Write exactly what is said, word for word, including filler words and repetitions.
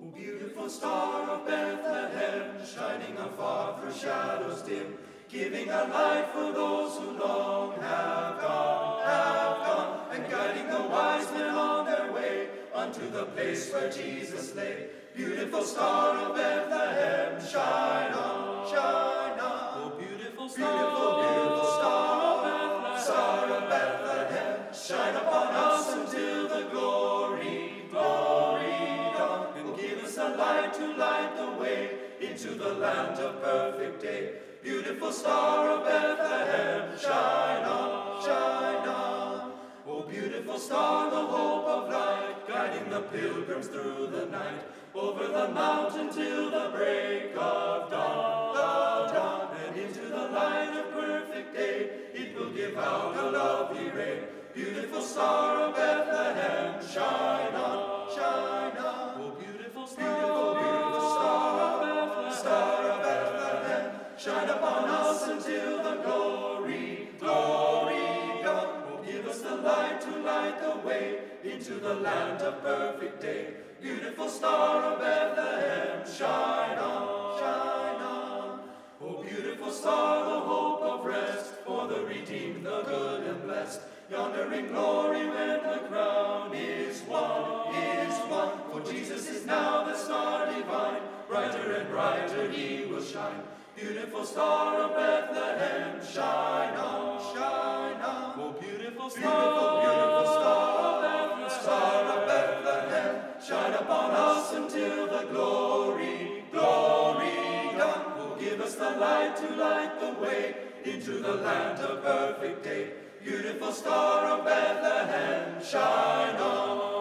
O beautiful star of Bethlehem, shining afar through shadows dim, giving a light for those who long have gone, have gone, and guiding the wise men on their way unto the place where Jesus lay. Beautiful star of Bethlehem, shine on, shine on. O beautiful star, beautiful, beautiful star of Bethlehem, star of Bethlehem, shine upon us until the glory, glory dawn, and give us a light to light the way into the land of perfect day. Beautiful star of Bethlehem, shine on, shine on. O beautiful star, the hope of light, guiding the pilgrims through the night, over the mountain till the break of dawn, of dawn, and into the light of perfect day, it will give out a lovely ray. Beautiful star of Bethlehem, shine on, shine on. O beautiful star, beautiful, beautiful star of Bethlehem, star of Bethlehem, shine upon us until the glory, glory dawn. Oh, give us the light to light the way into the land of perfect day. Beautiful star of Bethlehem, shine on, shine on. Oh, beautiful star, the hope of rest for the redeemed, the good and blessed. Yonder in glory when the crown is won, is won. For Jesus is now the star divine, brighter and brighter he will shine. Beautiful star of Bethlehem, shine on, shine on. O beautiful star, beautiful, beautiful star of Bethlehem, star of Bethlehem, shine upon us until the glory, glory dawn. Will give us the light to light the way into the land of perfect day. Beautiful star of Bethlehem, shine on.